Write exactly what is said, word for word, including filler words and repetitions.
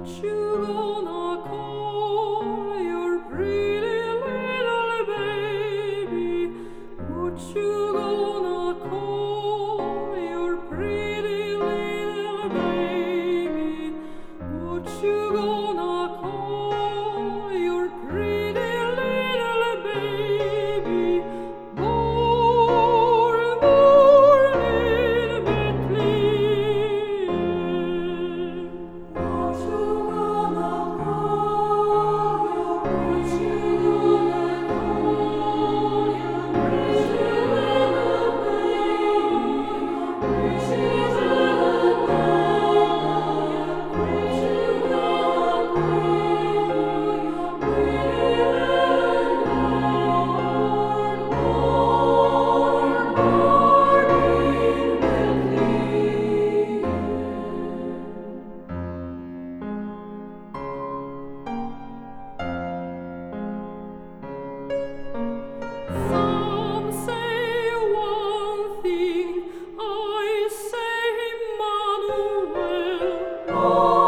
What you gonna call your pretty little baby? What you gonna call your pretty little baby? What you gonna call your pretty little baby? Born, born in Bethlehem. What you gonna call your pretty little Some say one thing, I say Emmanuel.